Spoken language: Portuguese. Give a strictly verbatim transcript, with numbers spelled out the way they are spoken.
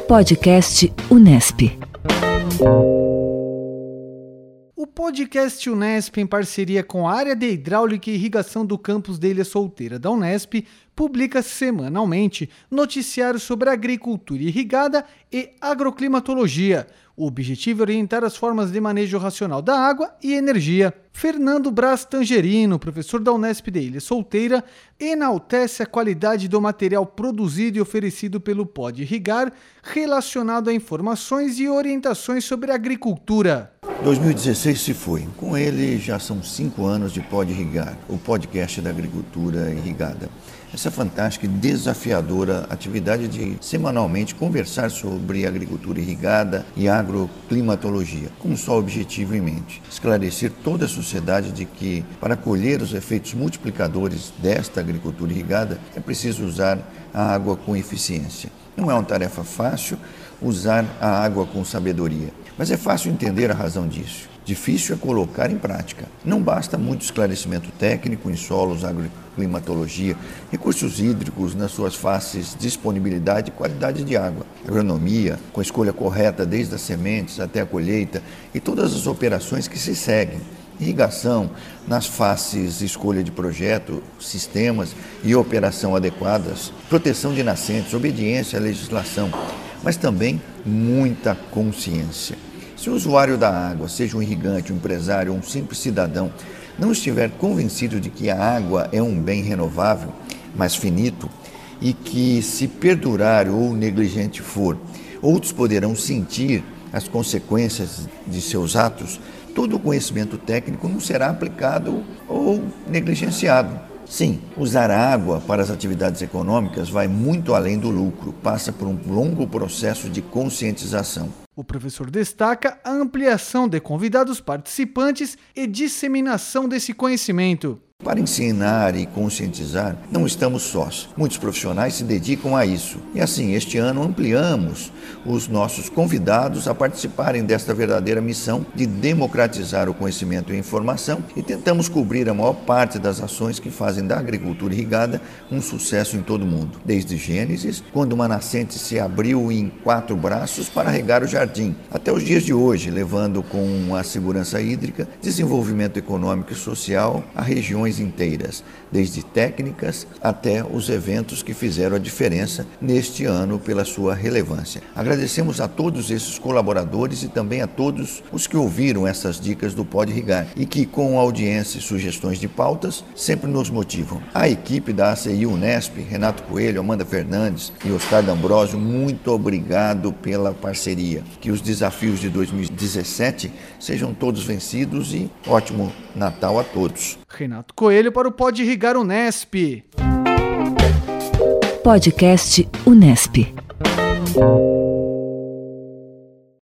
Podcast Unesp. O Podcast Unesp, em parceria com a área de hidráulica e irrigação do campus de Ilha Solteira da Unesp, publica semanalmente noticiários sobre agricultura irrigada e agroclimatologia. O objetivo é orientar as formas de manejo racional da água e energia. Fernando Braz Tangerino, professor da Unesp de Ilha Solteira, enaltece a qualidade do material produzido e oferecido pelo Pod Irrigar, relacionado a informações e orientações sobre agricultura. dois mil e dezesseis se foi. Com ele já são cinco anos de Pod Irrigar, o podcast da agricultura irrigada. Essa fantástica e desafiadora atividade de semanalmente conversar sobre agricultura irrigada e agroclimatologia, com um só objetivo em mente: esclarecer toda a sociedade de que, para colher os efeitos multiplicadores desta agricultura irrigada, é preciso usar a água com eficiência. Não é uma tarefa fácil usar a água com sabedoria, mas é fácil entender a razão disso. Difícil é colocar em prática. Não basta muito esclarecimento técnico em solos, agroclimatologia, recursos hídricos nas suas faces, disponibilidade e qualidade de água, agronomia, com a escolha correta desde as sementes até a colheita e todas as operações que se seguem, irrigação nas faces escolha de projeto, sistemas e operação adequadas, proteção de nascentes, obediência à legislação, mas também muita consciência. Se o usuário da água, seja um irrigante, um empresário ou um simples cidadão, não estiver convencido de que a água é um bem renovável, mas finito, e que, se perdurário ou negligente for, outros poderão sentir as consequências de seus atos, todo o conhecimento técnico não será aplicado ou negligenciado. Sim, usar a água para as atividades econômicas vai muito além do lucro, passa por um longo processo de conscientização. O professor destaca a ampliação de convidados participantes e disseminação desse conhecimento. Para ensinar e conscientizar, não estamos sós. Muitos profissionais se dedicam a isso. E assim, este ano ampliamos os nossos convidados a participarem desta verdadeira missão de democratizar o conhecimento e a informação, e tentamos cobrir a maior parte das ações que fazem da agricultura irrigada um sucesso em todo o mundo. Desde Gênesis, quando uma nascente se abriu em quatro braços para regar o jardim, até os dias de hoje, levando com a segurança hídrica, desenvolvimento econômico e social a regiões inteiras, desde técnicas até os eventos que fizeram a diferença neste ano pela sua relevância. Agradecemos a todos esses colaboradores e também a todos os que ouviram essas dicas do Pod Irrigar e que, com audiência e sugestões de pautas, sempre nos motivam. A equipe da A C I Unesp, Renato Coelho, Amanda Fernandes e Oscar D'Ambrosio, muito obrigado pela parceria. Que os desafios de dois mil e dezessete sejam todos vencidos e ótimo Natal a todos. Renato Coelho para o Pod Irrigar Unesp. Podcast Unesp.